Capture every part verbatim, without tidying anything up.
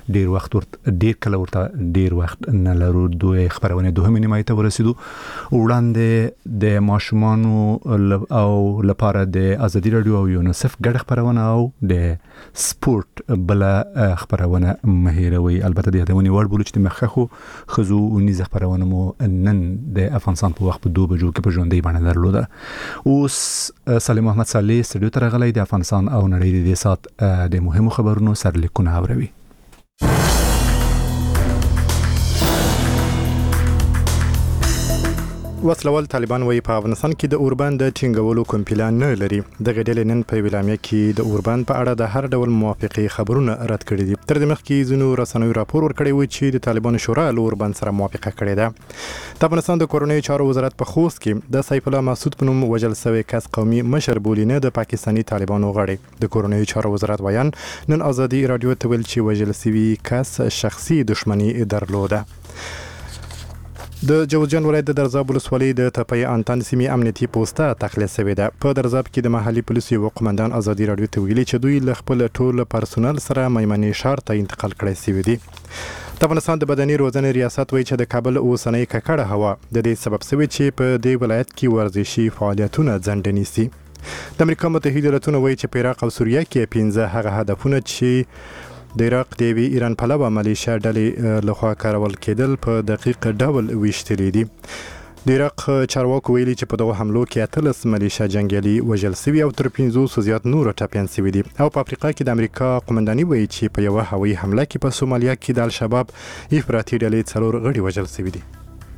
ډیر وخت ورته ډیر کله ورته ډیر وخت نه لرو. دوی خبرونه دوه نیمه ته ورسېدو. وړاندې د ماشومانو او لپاره د ازادي رادیو او یونیسف ګډ خبرونه او د سپورت بل خبرونه مهیروي. البته د یادونې وړ بوله چې مخخو خزو ونیز خبرونه مو نن د افغانستان په وخت په دوه بجو کې په ژوندۍ باندې درلوده. اوس سلیم محمد صالح استودیو ته راغلی د افغانستان او نړۍ د سات د مهمو خبرونو سرلیکونه اوروي. وسلوال طالبان وایي په افغانستان کې د اوربند د ټینګولو کوم پلان نه لري. دغه ډلې نن په ویلامیا کې د اوربند په اړه د هر ډول موافقې خبرونه رد کړي دي. تر دې مخکې ځینو رسنیو راپور ورکړی و چې د طالبانو شورا له اوربند سره موافقه کړې ده. د افغانستان د کورنیو چارو وزارت په خوست کې د سیف الله مسعود په نوم وژل شوی کس قومي مشر بولي نه د پاکستاني طالبانو غړي. د کورنیو چارو وزارت وایي نن ازادي رادیو ته ویل چې وژل شوی کس شخصي دښمنی درلوده. د جوزجان ولایت د درزاب ولسوالۍ د تپې انتان سیمې امنیتي پوسټه تخلیه شوې ده. په درزاب کې د محلي پولیسو یو قومندان ازادي رادیو ته ویلي چې دوی له خپل ټول پرسونل سره میمنې ښار ته انتقال کړی شوي دي. د افغانستان د بدني روزنې ریاست وایي چې د کابل اوسنۍ ککړه هوا د دې سبب شوې چې په دې ولایت کې ورزشي فعالیتونه ځنډ نیسي. د امریکا متحده ایالاتونو وایي چې په عراق او سوریه کې پنځه هغه هدفونه چې د عراق د ایران پلوه ملیشیا ډلې لخوا کارول کېدل په دقیق ډول ویشتلي دي. د عراق چارواکو ویلي چې په دغه حملو کې اتلس ملیشیا جنګیالي وژل شوي او تر پنځوسو زیات نور ټپیان شوي دي. او په افریقا کې د امریکا قومنداني وایي چې په یوه هوایي حمله کې په سومالیا کې د الشباب افراطي ډلې څلور غړي وژل شوي دي.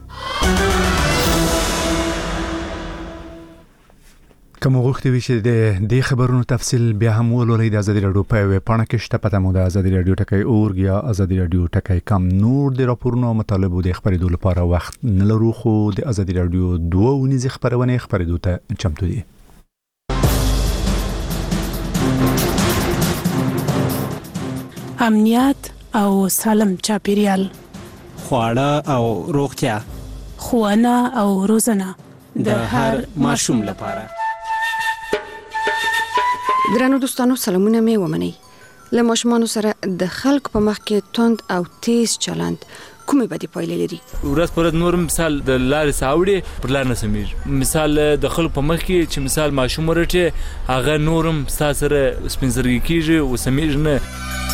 کوم وخت وی چې د دې خبرونو تفصیل بیا هم ولولئ د ازادي رادیو په ویب پاڼه کې شته. پته مو د ازادي رادیو ټکی اورګ یا ازادي رادیو ټکی کم. نور د راپورونو مطالبه د خبرېدو لپاره وخت نه لرو، خو د ازادي رادیو دوه ونیزه خبرونه خبرېدو ته چمتو دي. امنیت او سالم چاپیریال، خواړه او روغتیا، ښوونه او روزنه د هر ماشوم لپاره. درنو دوستانو، سلامونه مې ومنئ. له ماشومانو سره د خلکو په مخ کې توند او تیز چلند کومې بدې پایلې لري؟ ورځ پر ورځ نور مثال د لارې ساوړي پر لار نه سمېږي. مثال د خلکو په مخ کې چې مثال ماشوم ورټي هغه نورم ستا سره سپین زرګي کېږي او سمېږي نه.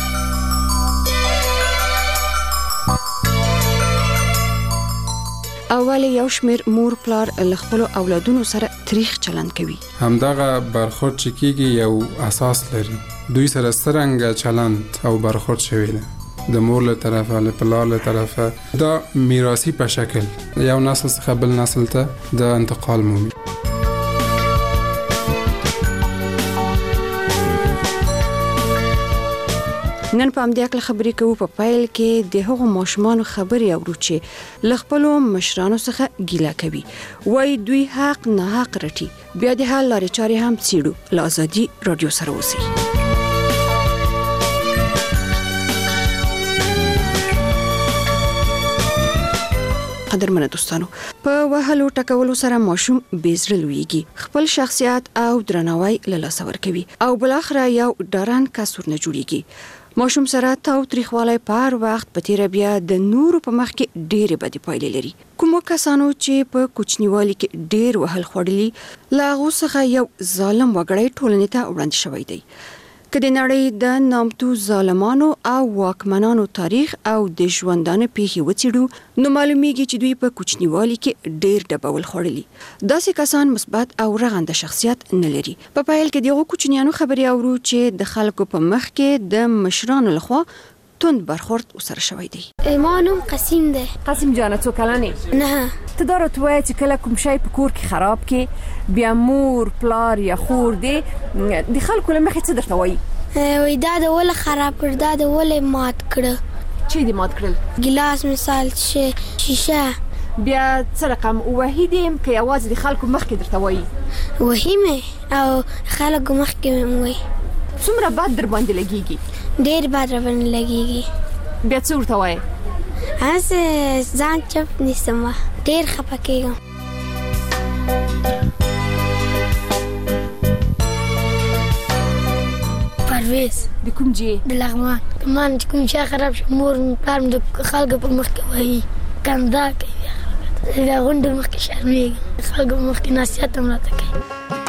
اول یو شمیر مور پلار له خپل اولادونو سره تاریخ چلند کوي. همدغه برخورد چې کیږي یو اساس لري. دوی سره څرنګه چلند او برخورد شوی دی د مور له طرفه له پلار له طرفه دا میراثي په شکل یو نسل څخه بل نسل ته د انتقال مومي. نن په همدې اړه خبرې کوو. په پایل کې د هغو ماشومانو خبرې اورو چې له خپلو مشرانو څخه ګیله کوي، وایي دوی حق نه حق رټي. بیا د حل لارې چارې هم څېړو. له ازادي رادیو سره اوسئ. قدرمنه دوستانو، په وهلو ټکولو سره ماشوم بېزړه لویږي، خپل شخصیت او درناوی له لاسه ورکوي او بلاخره یو ډارن کس ورنه جوړیږي. ماشوم سره تاو تریخوالی په هر وخت په تیره بیا د نورو په مخ کې ډېرې بدې پایلې لري. کومو کسانو چې په کوچنیوالي کې ډېر وهل خوړلي، له هغو څخه یو ظالم وګړی ټولنې ته وړاندې شوی دی. که د نړۍ د نامتو ظالمانو او واکمنانو تاریخ او د ژوندانه پیښې وڅېړو، نو معلومیږي چې دوی په کوچنیوالي کې ډېر ډبول خوړلي. داسې کسان مثبت او رغنده شخصیت نه لري. په پایل کې دغه کوچنیانو خبرې اورو چې د خلکو په مخ کې د مشرانو لخوا تند برخورد وسره شوی دی. ایمانم قسیم ده. قسیم جانه تو کلنې؟ نه. ته دا راته وایه چې کله کوم شی په کور کې خراب کې، بیا مور پلار یا خور دی د خلکو له مخې څه درته وایي؟ وایي دا د ولې خراب کړ، دا د ولې مات کړه. چی دې مات کړل؟ ګلاس مثال، شیشه. بیا څه رقم وهي دې یم که یوازې د خلکو مخکې درته وایي؟ وهي مې او خلکو مخکې مې وایي. څومره بد در باندې لګېږي؟ ډېر بد را باندې لګېږي. بیا څه ورته وایې؟ هسې ځان چپ نیسم، ډېر خفه کېږم. پرویز د کوم جې د لغمان کمان چې کوم شي خراب شي مور پلار د خلکو په مخ کې وایي کندا کوي دا غونډه مخ کې شرمېږي خلکو مخ کې نصیحت هم راته کوي.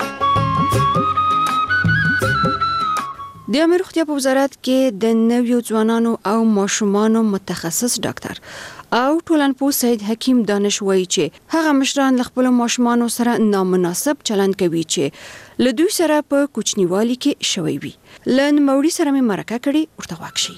د امیر روغتیا په وزارت کې د نویو ځوانانو او ماشومانو متخصص ډاکټر او ټولنپوه سید حکیم دانش وایي چې هغه مشران له خپل ماشومانو سره نامناسب چلند کوي چې له دوی سره په کوچنیوالي کې شوی وي. لن موري سره مې مرکه کړي ورته واکشي.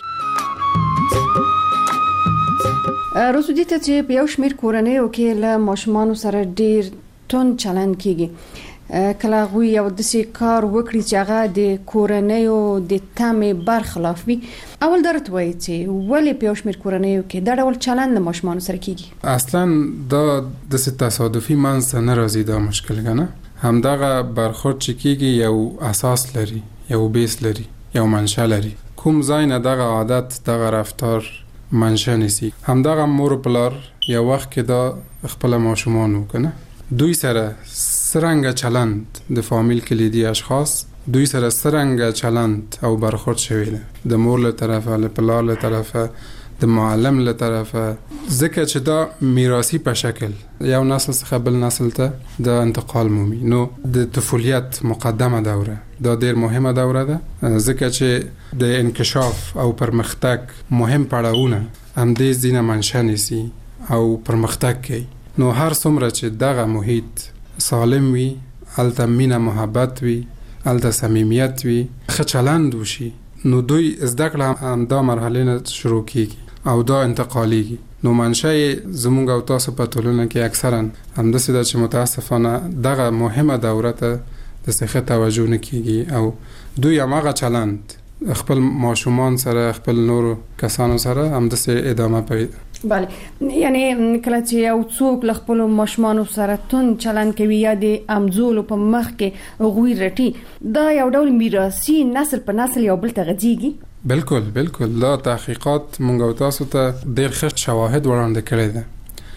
روزو دي ته چې په یو شمیر کورنیو کې له ماشومانو سره ډیر تون چلند کیږي کله غوي یو د سي کار وکړي چې هغه د کورنیو د تامې برخلاف وي. اول درته وایي چې ولې په یو شمیر کورنیو کې دا ډول چلند د ماشومانو سره کیږي؟ اصلا دا د څه تصادفي منځ نه راځي دا مشکل کنه. همدغه برخورد چې کیږي یو اساس لري، یو بیس لري، یو منشأ لري. کوم ځای نه دغه عادت دغه رفتار منشأ نسی. همدغه مور پلار یو وخت کې دا خپل ماشومان وکنه دوی سره سرنګ چلند د فامیل کلیدي اشخاص دوی سره سرنګ چلند او برخورد شوی ده د مور له طرفه له پلار له طرفه د معلم له طرفه ځکه چې دا میراثي په شکل یو نسل څخه بل نسل ته د انتقال مومي. نو د طفولیت مقدمه دوره دا ډیر مهمه دوره ده ځکه چې د انکشاف او پرمختګ مهم پړاوونه هم دې ځینه منشأ نیسي او پرمختګ کوي. نو هر څومره چې دغه محیط سالم وي، الته مینه محبت وي، الته صمیمیت وي، ښه چلند وشي، نو دوی زده کړه هم دا مرحله نه شروع کیږي او دا انتقالیږي. نو منشأ زموږ او تاسو په ټولنه کې اکثرا همداسې ده چې متاسفانه دغه مهمه دوره ته د څه توجه نه کیږي او دوی هماغه چلند خپل ماشومان سره خپل نورو کسانو سره همداسې ادامه کوي. بله، یعنی کله چې یو څوک له خپل ماشومانو سره تون چلند کوي یا د امزولو په مخ کې غوي رټي دا یو ډول میراثي نسل په نسل یو بل ته غځيږي. بالکل بالکل دا تحقیقات مونږ او تاسو ته ډېر ښه شواهد وړاندې کړي دي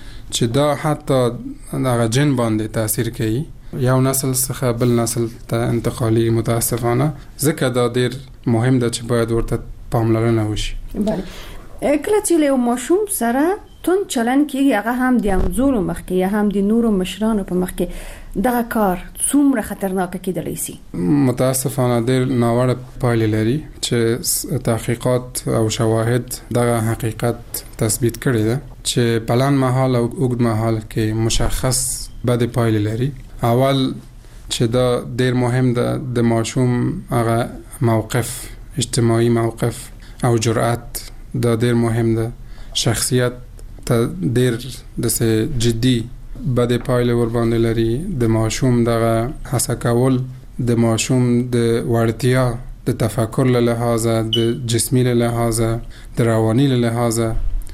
چې دا حتی هغه جن باندې تاثیر کوي یو نسل څخه بل نسل ته انتقالي. متاسفانه ځکه دا ډېر مهم ده چې باید ورته پاملرنه وشي. بله، کله چې له ماشوم سره تون چلند کیږي هغه هم د امزولو مخ کې یا هم د نورو مشرانو په مخ کې دغه کار څومره خطرناک کېدلی شي؟ متاسفانه ډېر ناوړه پایلې لري چې تحقیقات او شواهد دغه حقیقت تثبیت کړي ده چې بلند مهال او اوږد مهال کې مشخص بد پایلې لري. اول چې دا ډېر مهم ده د ماشوم هغه موقف، اجتماعي موقف او جرأت دا ډېر مهم ده. شخصیت ته ډېر د جدي بد پایلې ور باندې لري. د ماشوم دغه هڅه کول د ماشوم د وړتیا د تفکر له لحاظه، د جسمي له لحاظه، د رواني له لحاظه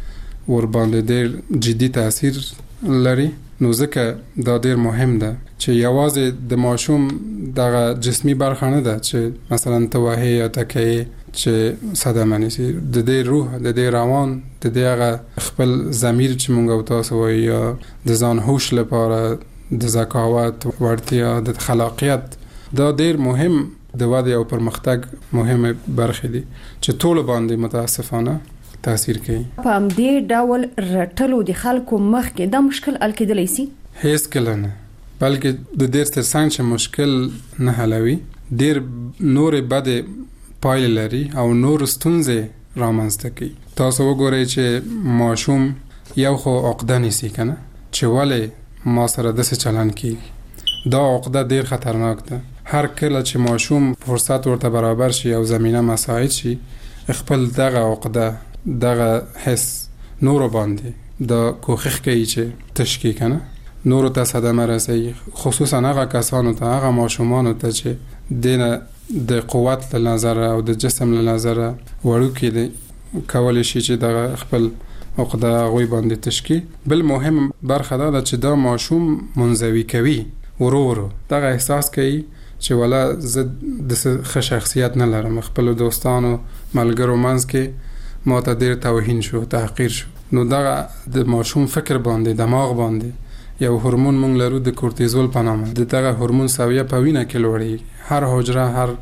ور باندې ډېر جدي تاثیر لري. نو ځکه دا ډېر مهم ده چې یوازې د ماشوم دغه جسمي برخه نه ده چې مثلا توهی یا تکیه چې صدمه نشي، د دې روح، د دې روان، د دې هغه خپل ضمیر چې مونږ او تاسو وایو یا د ځان هوش لپاره د ذکاوت، وړتیا، د خلاقیت دا ډېر مهم د وده او پرمختګ مهمه برخې دي چې ټول باندې متاسفانه تاثیر کوي. په دې ډول رټلو د خلکو مخ کې دا مشکل حل کېدلی شي؟ هیڅ کله نه، بلکې د ډېر ترڅنګ چې مشکل نه حلوي ډېر نورې بدې پایلې لري او نور ستونزې رامنځته کوي. تاسو وګورئ چې ماشوم یو خو عقده نیسي کنه چې ولې ما سره داسې چلند کیږي. دا عقده ډېر خطرناک ده. هر کله چې ماشوم فرصت ورته برابر شي او زمینه مساعد شي خپل دغه عقده دغه حس نور باندې د کوخخ کوي چې تشکی کنه نور ته صدمه رسي، خصوصا هغه کسانو ته، هغه ماشومانو ته چې دینه د قوت له نظر او د جسم له نظر وړو کې دي کول شي چې دغه خپل عقده غوي باندې تشکی. بل مهم برخه دا ده چې دا ماشوم منزوي کوي، ورو ورو دغه احساس کوي چې ولا زه د ښه شخصیت نه لرم، خپل دوستانو ملګرو منځ کې ما ته ډېر توهین شو، تحقیر شو. نو دغه د ماشوم فکر باندې، دماغ باندې یو هورمون مونږ لرو د کورتیزول په نامه، د دغه هورمون سویه په وینه کې لوړیږي. هر حجره، هر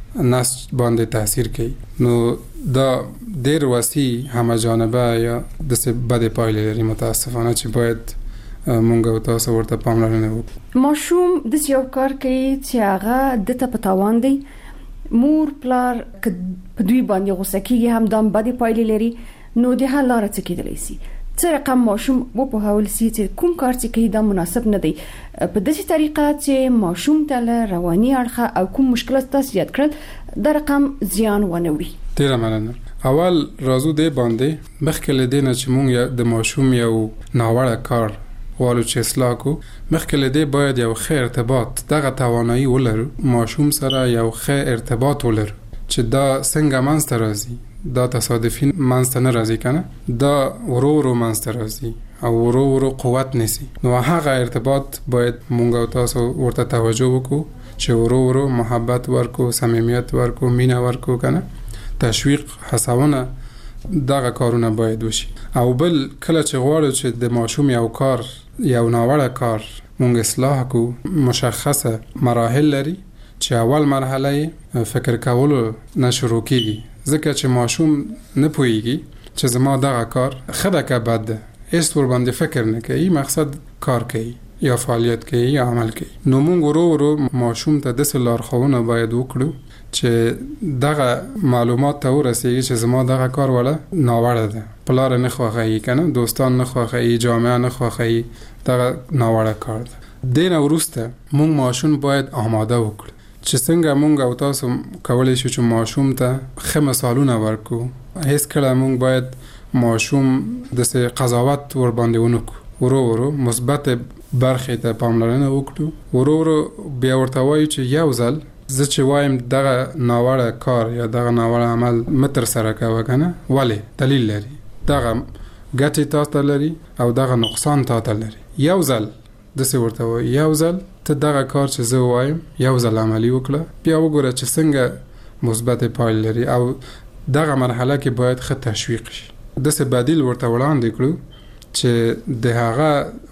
نسج باندې تاثیر کوي. نو دا ډېر وسیع همه جانبه یا د څه بد پایلې لري متاسفانه چې باید مونږ او تاسو ورته پاملرنه وکړو. ماشوم د یو کار کوي چې هغه د ته پتاوان دی مور پلار په دوی باندې غوسه کیږي هم دام بد پایلې لري نو د حل لار څه کېدلی شي څه رقم ماشوم وو په حواله سي چې کوم کار چې کوي دا مناسب نه دی په داسې طریقه چې ماشوم ته رواني اړخه او کوم مشکلات تاسو یاد کړل دا رقم زیان ونه وي. ډیره مننه. اول راځو دې باندې مخکې له دې نه چې مونږ د ماشوم یو ناوړه کار والو چې اصلاح کو مخکې له دې باید یو ښه ارتباط دغه توانایي ولرو ماشوم سره یو ښه ارتباط ولرو چې دا څنګه منځته راځي دا تصادفي منځته نه راځي کنه دا ورو ورو منځته راځي او ورو ورو قوت نیسي. نو هغه ارتباط باید مونږ او تاسو ورته توجه وکړو چې ورو ورو محبت ورکو صمیمیت ورکو مینه ورکو کنه تشویق هڅونه دغه کارونه باید وشي. او بل کله چې غواړو چې د ماشوم یو کار یو ناوړه کار مونږ اصلاح کو مشخصه مراحل لري چې اول مرحله فکر کولو نه شروع کیږي ځکه چې ماشوم نه پوهیږي چې زما دغه کار خده که بد ده هیڅ ور باندې فکر نه کوي مقصد کار کوي یا فعالیت کوي یا عمل کوي. نو مونږ ورو ورو ماشوم ته د لارښوونه باید وکړو چې دغه معلومات ته ورسیږي چې زما دغه کار ولا ناوړه ده پلار نه خوښي کنه دوستان نه خوښي جامعه نه خوښي دغه ناوړه کار ده. دین وروسته مونږ ماشوم باید آماده وکړو چې څنګه مونږ او تاسو کولای شو چې ماشوم ته ښه مثالونه ورکو. هیڅ کله مونږ باید ماشوم د قضاوت ور باندې ونکو ورو ورو مثبت برخې ته پاملرنه وکړو ورو ورو بیا ورته وایو چې یو ځل زه چې وایم دغه ناوړه کار یا دغه ناوړه عمل متر سره کوه کنه ولی دلیل لري دغه ګټې تا ته لري او دغه نقصان تا ته لري یو ځل داسې ورته وایي یو ځل ته دغه کار چې زه وایم یو ځل عملي وکړه بیا وګوره چې څنګه مثبت پایله لري او دغه مرحله کې باید ښه تشویق شي. داسې بدیل ورته وړاندې کړو چې د هغه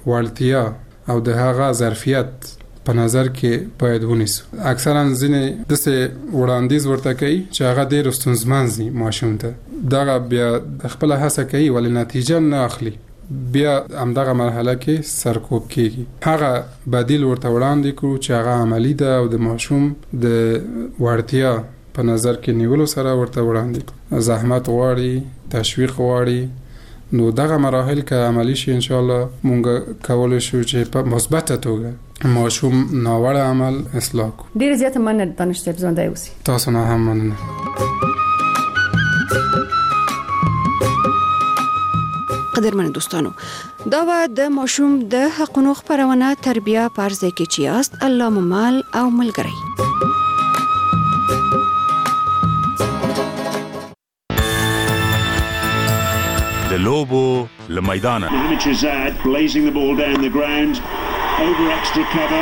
وړتیا او د هغه ظرفیت په نظر کې باید ونیسو. اکثرا ځینې داسې وړاندیز ورته کوي چې هغه ډېر ستونزمن دي ماشوم ته دغه بیا خپل هڅه کوي ولې نتیجه نه اخلي بیا همدغه مرحله کې سرکوب کیږي. هغه بدیل ورته وړاندې کړو چې هغه عملی ده او د ماشوم د وړتیا په نظر کې نیولو سره ورته وړاندې کړو. زحمت غواړي تشویق غواړي نو دغه مراحل که عملی شي ان شاء الله مونږ کولای شو چې په مثبته توګه ماشوم ناوړه عمل اصلاح کو. ډیر زیات مننه دانش صاحب ژوندی اوسئ. تاسو نه هم مننه. قدرمن دوستانو دا و د ماشوم د حقونو خبرونه تربیه پرځای کې چې است الله ممال او ملګری. د لوبو لمیدانه Hamid blazing the ball down the ground over extra cover.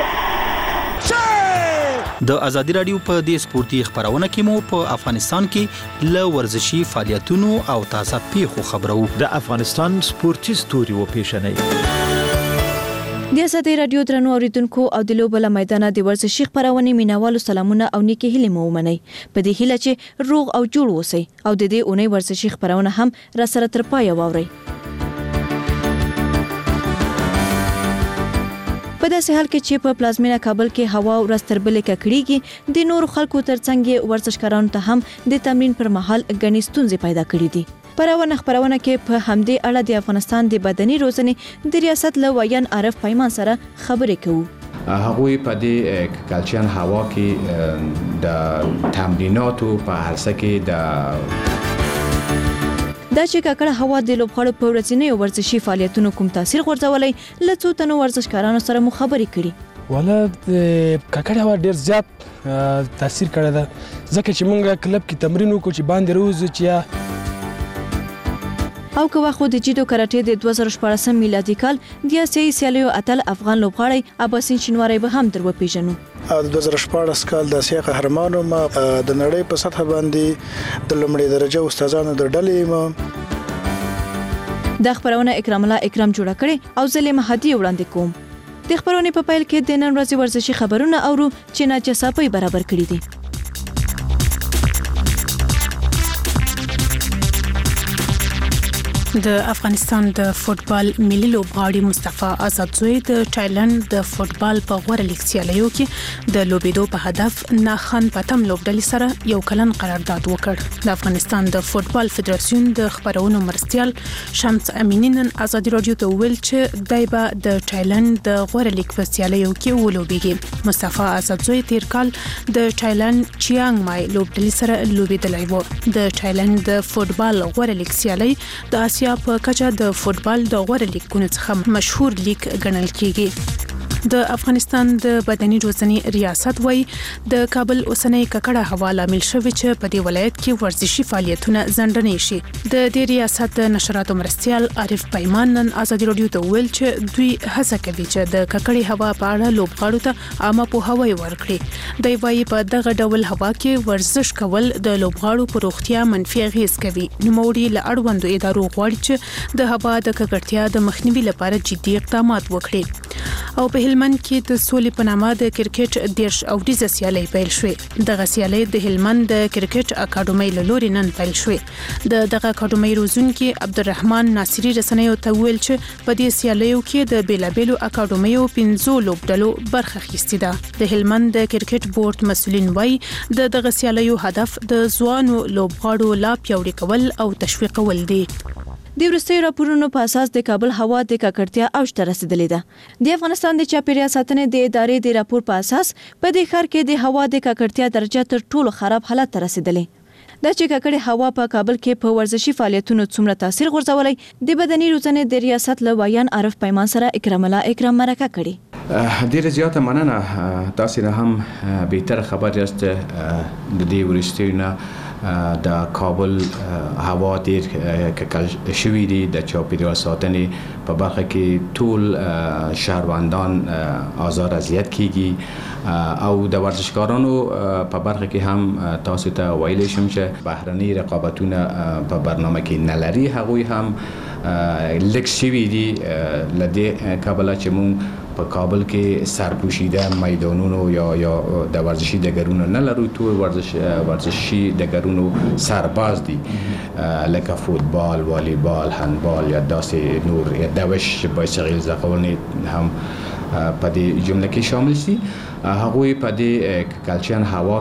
د ازادي رادیو په دې سپورتي خبرونه کې مو په افغانستان کې ل ورزشي فعالیتونو او تازه پیښو خبرو د افغانستان سپورتي ستوري و پیښنې د ازادي رادیو درنو اوریدونکو او د لوبو لمیدانه د ورزشي خبرونه مینوالو سلامونه او نیکی هیله مو ومنئ په دې هیله چې روغ او جوړ اوسئ او د دې اونۍ ورزشي خبرونه هم را سره تر پای واورئ. په داسې حال کې چې په پلازمینه کابل کې هوا ورځ تر بلې ککړېږي د نورو خلکو ترڅنګ ورزشکارانو ته هم د تمرین پر مهال غني ستونزې پیدا کړې دي. پرونه خبرونه کې په همدې اړه د افغانستان د بدني روزنې د ریاست له ویان عارف پیمان سره خبرې کوو. هغوی په دې ککړچن هوا کې د تمریناتو په هرڅه کې د دا چې ککړه هوا د لوبغاړو په ورځنیو ورزشي فعالیتونو کوم تاثیر غورځولای لڅو تنو ورزشکارانو سره مو خبرې کړي. ولا ککړه هوا ډیر زیات تاثیر کړی ده ځکه چې مونږ کلب کې تمرین وکړو چې باندې روز چې او که واخو د جیدو کراټې د دوه زره شپاړسم میلادي کال د اسیایي سیالیو اتل افغان لوبغاړی اباسین شینواری به هم در وپیژنو. د دوه زره شپاړس کال د اسیا قهرمانو ما د نړۍ په سطح باندې د لومړي درجه استادانو د ډلې ما د خبرونه اکرام الله اکرام جوړ کړي او زلې مهدی وړاندې کوم. د خبرونه په پیل کې د نن ورځې ورزشي خبرونه اورو چې ناجه صاحب برابر کړی دي. د افغانستان د فوتبال ملي لوبغاړي مصطفی آزادزوی د تایلند د فوتبال په غوړه لیګ سیالیو کې د لوبېدو په هدف ناخن پتم لوبډلې سره یو کلن قرارداد وکړ. د افغانستان د فوتبال فدراسیون د خبرونو مرستيال شمس امینی نن ازادي رادیو ته ویل چې دایبه د تایلند د غوړه لیګ په سیالیو کې ولوبېږي. مصطفی آزادزوی تیر کال د تایلند چیانګ مای لوبډلې سره لوبېدلی و. د تایلند د فوتبال غوړه لیګ سیالي د آسیا په کچه د فوتبال د غوړه لیګونو څخه مشهور لیګ ګڼل کیږي. د افغانستان د بدني روزنې ریاست وای د کابل اوسنۍ ککړه هوا لامل شوی چې په دې ولایت کې ورزشي فعالیتونه ځنډنې شي. د دې ریاست د نشراتو مرستيال عارف پیمان نن ازادي رادیو ته ویل چې دوی هڅه کوي چې د ککړې هوا په اړه لوبغاړو ته عامه پوهاوی ورکړي. دوی وايي په دغه ډول هوا کې ورزش کول د لوبغاړو په روغتیا منفي اغېز کوي. نوموړي له اړوندو ادارو غواړي چې د هوا د ککړتیا د مخنیوي لپاره جدي اقدامات وکړي. او په هلمند کې د سولې په نامه د کرکټ دیرش او ډیزه سیالي پیل شوې. دغه سیالي د هلمند د کرکټ اکاډمۍ له لوري نن پیل شوې. د دغه اکاډمۍ روزونکي عبدالرحمن ناصری رسنیو ته ویل چې په دې سیالیو کې د بیلابېلو اکاډمیو پنځو لوبډلو برخه اخیستې ده. د هلمند د کرکټ بورډ مسولین وایي د دغه سیالیو هدف د ځوانو لوبغاړو لا پیاوړي کول او تشویقول دي. د ورستي راپورونو په اساس د کابل هوا د ککړتیا اوج ته رسیدلې ده. د افغانستان د چاپیریال ساتنې د ادارې د راپور په اساس په دې ښار کې د هوا د ککړتیا درجه تر ټولو خراب حالت ته رسیدلې. د چې ککړې هوا په کابل کې په ورزشي فعالیتونو څومره تاثیر غورځولی د بدني روزنې د ریاست له ویان عارف پیمان سره اکرام الله اکرام مرکه کړي. ډیره زیاته مننه. تاسو نه هم بهتر خبر یاست د دې ورستي نه د کابل هوا ډیر ککړ شوی دی. د چاپیریال ساتنې په برخه کې ټول شهروندان آزار اذیت کیږي او د ورزشکارانو په برخه کې هم تاسو ته ویلی شم چې بهرني رقابتونه په برنامه کې نه لري. هغوی هم لږ شوي دي له دې کبله چې مونږ په کابل کې سرپوشیده میدانونو یا یا د ورزشي ډګرونو نه لرو. ټول ورزش ورزشي ډګرونو سرباز دي لکه فوتبال، والیبال، هندبال یا داسې نور یا دوش بایسکل ځغلول هم په دې جمله کې شامل شي. هغوی په دې کلچن هوا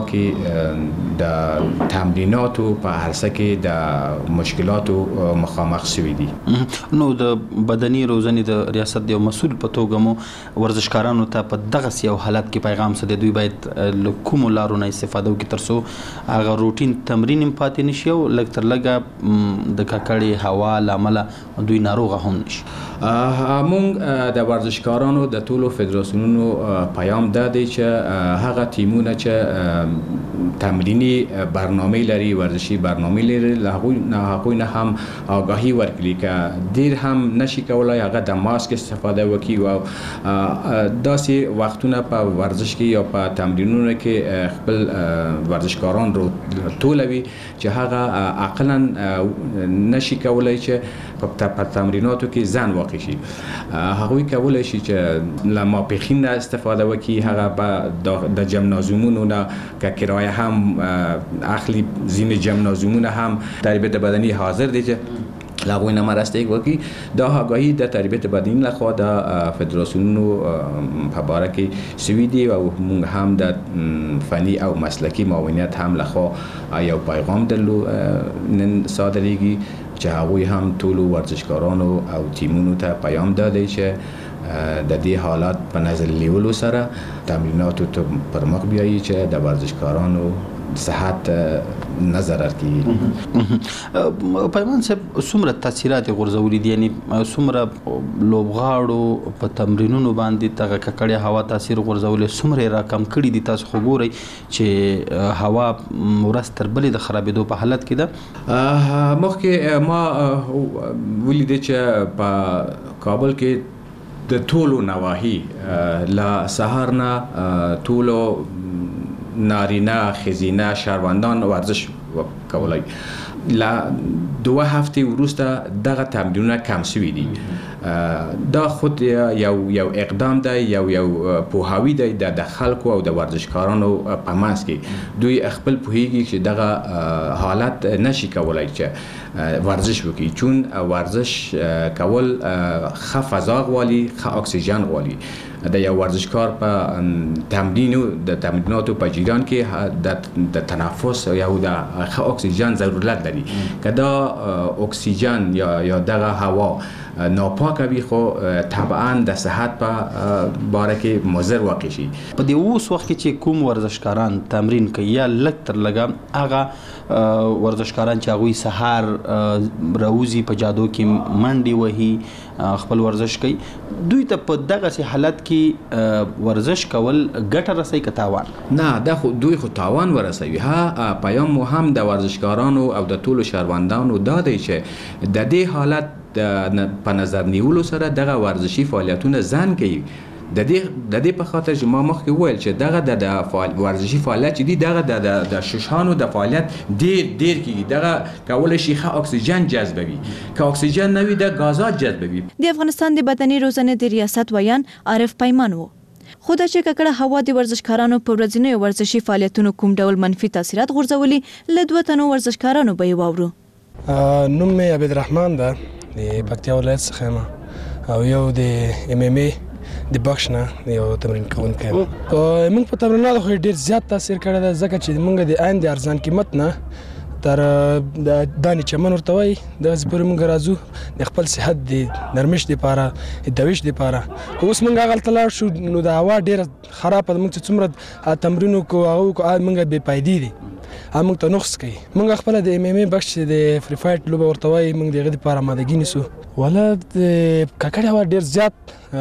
کې د تمریناتو په هرڅه کې د مشکلاتو مخامخ شوي دي. نو د بدني روزنې د ریاست یو مسؤل په توګه مو ورزشکارانو ته په دغه یو حالت کې پیغام څه دی؟ دوی باید له کومو لارو نه استفاده وکړي تر څو هغه روټین تمرین هم پاتې نشي او لږ تر لږه د ککړې هوا له امله دوی ناروغه هم نشي. مونږ د ورزشکارانو د ټولو فدراسیونونو پیام دا دی چې هغه ټیمونه چې تمرینی برنامه لري، ورزشي برنامه لري، له هغوی نه هم آگاهی ورکړي که ډیر هم نشي کولای هغه د ماسک استفاده وکړي او داسې وختونه په ورزش کې یا په تمرینونو کې خپل ورزشکاران رو ټولوي چې هغه عقلا نشي کولای چې په تمریناتو کې ځان واقع شي. هغوی کولای شي چې له ماپیخین استفاده وکړي، هغه د جمنازیومونو نه که کرایه هم اخلي. ځینې جمنازیومونه هم تربیت بدنی حاضر دي چې لاغوی نه مرسته وکړي. دا آگاهی د تربیت بدنی لخوا د فدراسیونونو په باره کې سوي دي او موږ هم د فني او مسلکي معاونیت هم لخوا یو پیغام درلو نن صادریږي چې هغوی هم ټولو ورزشکارانو او ټیمونو ته پیام دادی چې د دې حالات په نظر نیولو سره تمریناتو ته پر مخ بیایي چې د ورزشکارانو صحت نه ضرر کیږي. پیمان صاحب څومره تاثیرات غورځولي دي؟ یعنی څومره لوبغاړو په تمرینونو باندې دغه ککړې هوا تاثیر غورځولی، څومره را کم کړي دي؟ تاسو خو ګورئ چې هوا ورځ تر بلې د خرابېدو په حالت کې ده. مخکې ما ولیدې چې په کابل کې د ټولو نواحي له سهار نه ټولو نارینه ښځینه شهروندان ورزش کولای. لا دوه هفته وروسته دغه تمرینونه کم شوي دي. دا خود یو یو اقدام دی، یو یو پوهاوی دی د خلکو او د ورزشکارانو په منځ کې. دوی خپل پوهیږي چې دغه حالت نشي کولای چې ورزش وکړي، چون ورزش کول ښه فضا غواړي، ښه اکسیژن غواړي. د یو ورزشکار په تمرینو د تمریناتو په جریان کې د تنفس یا د ښه اکسیژن ضرورت لري. که دا اکسیژن یا یا دغه هوا ناپاکه وي خو طبعا د صحت په باره کې مضر واقع شي. په دې اوس وخت کې چې کوم ورزشکاران تمرین کوي یا لږ تر لږه هغه ورزشکاران چې هغوی سهار راوځي په جادو کې منډې وهي خپل ورزش کوي، دوی ته په دغسې حالت کې ورزش کول ګټه رسوي که تاوان؟ نه، دا خو دوی خو تاوان ورسوي. ها پیام مو هم د ورزشکارانو او د ټولو شهروندانو دا دی چې د دې حالت په نظر نیولو سره دغه ورزشي فعالیتونه ځنډ کوي. د دې د دې په خاطر چې ما مخکې وویل چې دغه د ورزشي فعالیت چې دي دغه د ششانو د فعالیت ډیر ډیر کیږي. دغه کولی شي ښه اکسیژن جذبوي، که اکسیژن نه وي د غازات جذبوي. د افغانستان د بدني روزنې د ریاست ویان عارف پیمان وو. خو دا چې ککړه هوا د ورزشکارانو په ورځنیو ورزشي فعالیتونو کوم ډول منفي تاثیرات غورځولي، له دوه تنو ورزشکارانو به یې واورو. نوم مې عبدالرحمن ده، د پکتیا ولایت څخه یم او یو د ام ام ای د بخش نه یو تمرین کوونکی یم. موږ په تمریناتو خو ډېر زیات تاثیر کړی دی، ځکه چې موږ د عین د ارزان قیمت نه تر د دانې چمن ورته وایي دغسې پورې موږ راځو د خپل صحت د نرمښت دپاره، د دویش دپاره. که اوس موږ هغلته لاړ شو نو د هوا ډېره خرابه ده، موږ چې څومره تمرین وکړو هغه وکړو موږ بې فایدې دي، هغه موږ ته نقص کوي. موږ خپله د ام ام ای بخش چې د فری فایټ لوبه ورته وایي موږ د هغې دپاره آمادګي نیسو. والا د ککړې هوا ډېر زیات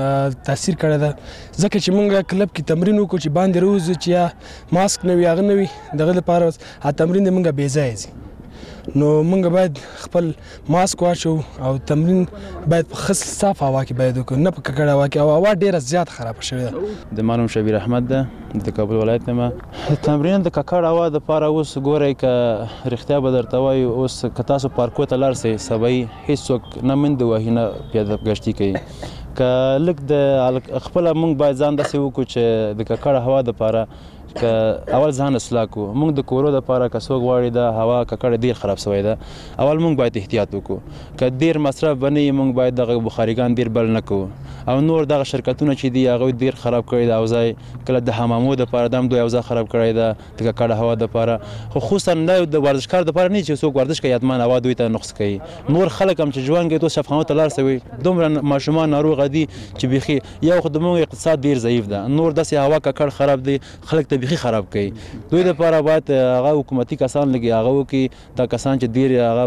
تاثیر کړی ده، ځکه چې موږ کلب کې تمرین وکړو چې باندې راوځو چې یا ماسک نه وي هغه نه وي، دغه لپاره هغه تمرین د موږ بې ځایه ځي. نو موږ باید خپل ماسک واچو او تمرین باید په ښه صاف هوا کې باید وکړو، نه په ککړه هوا کې. او هوا ډېره زیات خرابه شوې ده. د ما نوم شبیر احمد ده، د کابل ولایت یم. تمرین د ککړ هوا دپاره اوس ګورئ که رښتیا به درته وایو، اوس که تاسو پارکو ته لاړ سئ سبا هېڅوک نه منډې وهي نه پیاده ګشتي کوي. که لږ د خپله موږ باید ځان داسې وکړو چې د ککړه هوا دپاره که اول ځان اصلاح کړو. موږ د کورو دپاره که څوک غواړي د هوا ککړه ډېر خراب شوی ده، اول موږ باید احتیاط وکړو. که ډېر مصرف به نه وي موږ باید دغه بخاریګان ډېر بل نه کوو. او نور دغه شرکتونه چې دي هغوی ډېر خراب کړی ده اوضاع. کله د حمامو دپاره دا هم دوی اوضاع خراب کړی ده د ککړه هوا دپاره. خو خصوصا نه د ورزشکار دپاره نه چې څوک ورزش کوي حتما هوا دوی ته نقص کوي. نور خلک هم چې ژوند کوي تو شفخانو ته لاړ سوي، دومره ماشومان ناروغه دي چې بیخي یو خو د موږ اقتصاد ډېر ضعیف ده، نور داسې هوا ککړ خراب دی خلک ته بیخي خراب کوي. دوی دپاره باید هغه حکومتي کسان لګي هغه وکړي، دا کسان چې ډېر هغه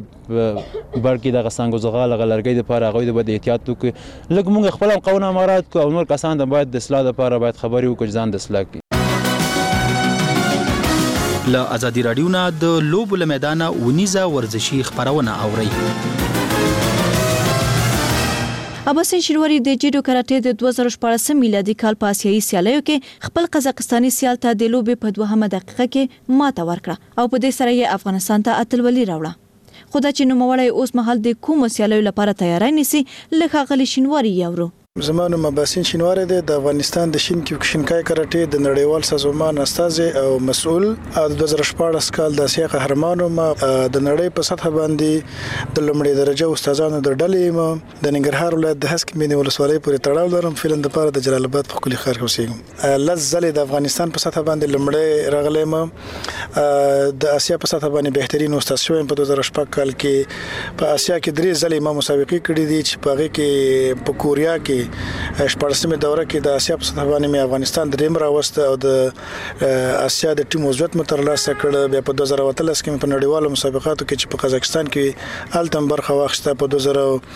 بړ کړي دغه څانګو زغال هغه لرګۍ دپاره هغوی د باید احتیاط وکړي. لږ موږ خپل هم قوانین مراعات کړو او نور کسان د باید د اصلاح دپاره باید خبرې وکړو چې ځان د اصلاح کړي. له ازادي راډیو نه د لوبو له میدانه ونیزه ورزشي خپرونه اورئ. اباسین شینواری د جیډو کراټې د دوه زره شپاړسم میلادي کال په آسیایي سیالیو کې خپل قزاقستاني سیال ته د لوبې په دوهمه دقیقه کې ماته ورکړه او په دې سره یې افغانستان ته اتلولي راوړه. خو دا چې نوموړی اوس مهال د کومو سیالیو لپاره تیاری نیسي، له ښاغلي شینواري یاورو. زما نوم اباسین شینواری دی، د افغانستان د شین کیوکشنکای کراټې د نړیوال سازمان استازی او مسؤل. د دوه زره شپاړس کال د آسیا قهرمانو ما د نړۍ په سطح باندې د لومړي درجه استادانو د ډلې ما د ننګرهار ولایت د هسک مینې ولسوالۍ پورې تړاو لرم. فلم د پاره د جلال آباد په کلی ښار کې اوسېږم. لس ځلې د افغانستان په سطح باندې لومړی راغلی ما، د آسیا په سطح باندې بهترین استاد شوم. په دوه زره شپږ کال کې په آسیا کې درې ځلې ما مسابقې کړې دي چې په هغې کې په کوریا کې شپاړسمه دوره کې د آسیا په سطح باندې مې افغانستان دریم راوسته او د آسیا د ټیم عضویت مې ترلاسه کړ. بیا په دوه زره اتلس کې په نړیوالو مسابقاتو کې چې په قزاقستان کې هلته برخه واخیسته. په دوه زره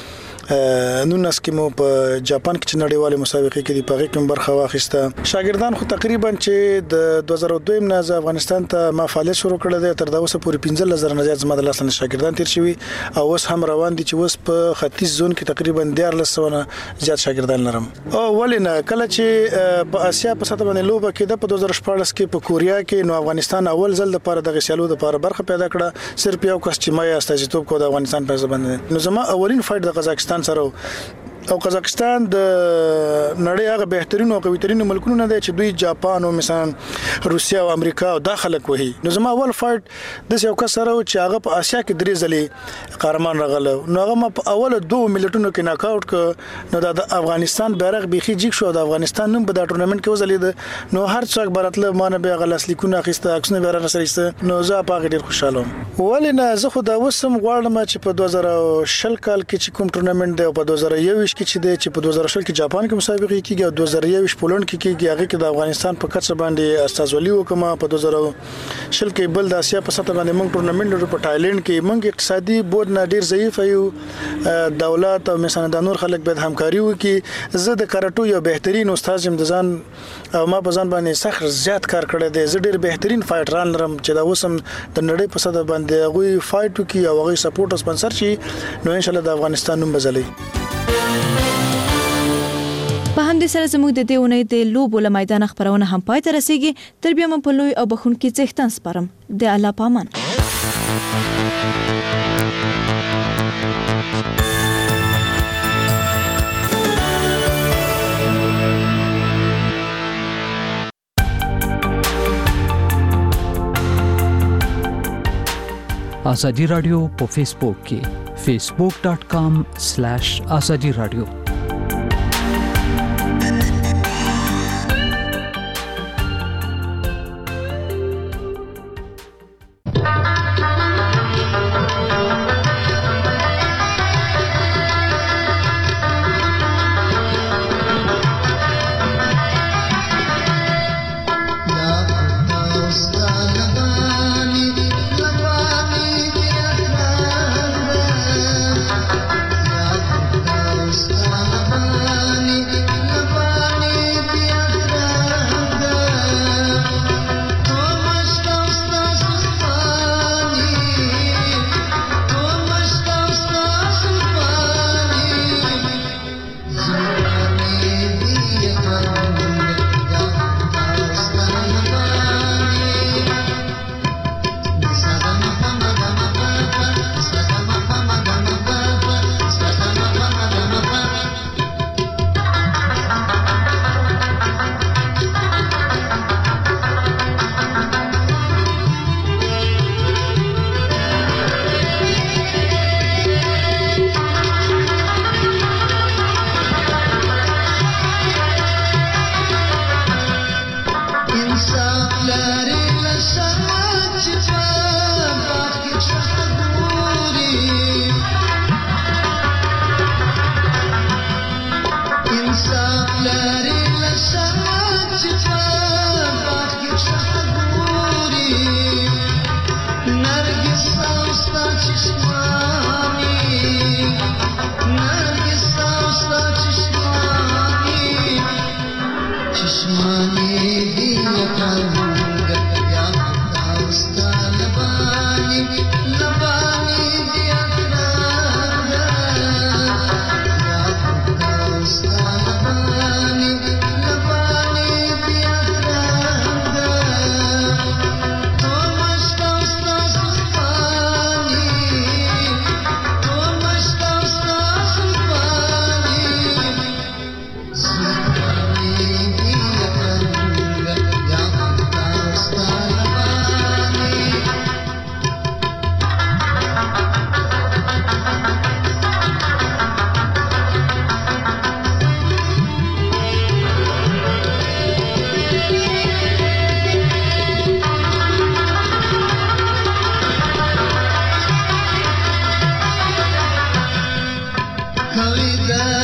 نونس کې مو په جاپان کې نړیوال مسابقې کې د پغې کې برخه واخیسته. شاګردان خو تقریبا چې د دوه زره دوه نه ز افغانستان ته ما فعالیت شروع کړل دی تر دا اوسه پورې پنځه زره نه زیات زما د لاسنه شاګردان تیر شوي او اوس هم روان دي چې اوس په ختیځ زون کې تقریبا دیار لسونه زیات شاګردان لرم. او ولینه کله چې په اسیا په سطح باندې لوبه کې د په دوه زره شپږ کې په کوریا کې نو افغانستان اول ځل د لپاره د غسیالو د لپاره برخه پیدا کړه. صرف یو کس چې ما استازیتوب کو د افغانستان په ځبند نو زما اولین فایټ د قزاقستان سره او قزاقستان د نړۍ هغه بهترین او قوي ترين ملکونو نه دی چې دوی جاپان او مثلا روسیا او امریکا او داخله کوي. نو زما اول فایټ د یو کس سره چې هغه په اسیا کې درې ځلې قهرمان راغله نو هغه ما په اول دوه ملټونو کې ناک اوټ ک نو د افغانستان بیرغ بيخي جیک شو د افغانستان نوم په دا ټورنمنت کې وزلید نو هر څوک براتله ما نه به غل اصليکونه اخیسته عکسونه بیره رسېسته نو زه په هغه ډیر خوشاله وم. ولینه زه خو دا وسم غواړم چې په دوه زره کال کې چې کوم ټورنمنت دی په دوه زره یو کې چې د چې په دوه زره کې جاپان کې مسابقې کیږي او دوه زره یو پولند کې کیږي هغه کې د افغانستان په کڅ باندې استازولي وکما په دوه زره کې بل د اسیا په سطح باندې موږ ټورنمنت لرو په تایلند کې موږ اقتصادي بود نه ډیر ضعیف یو دولت او مثلا د نور خلک به همکاري وکړي. زه د کاراتو یو بهترین استاد یم د ځان او ما په ځان باندې سخت زیات کار کړی دی. زه ډیر بهترین فایټران لرم چې دا وسم د نړۍ په سطح باندې غوي فایټ وکړي او غوي سپورټ سپانسر شي نو ان شاء الله د افغانستان نوم بزلي. په همدې سره زموږ د دې اونۍ د لوبو له میدان خبرونه هم پای ته رسیږي. تر بیا مې په لوی او بخونکي څښتن سپارم. د الله پامان. آزادی رادیو په فیسبوک کې facebook dot com slash azadi radio Kavida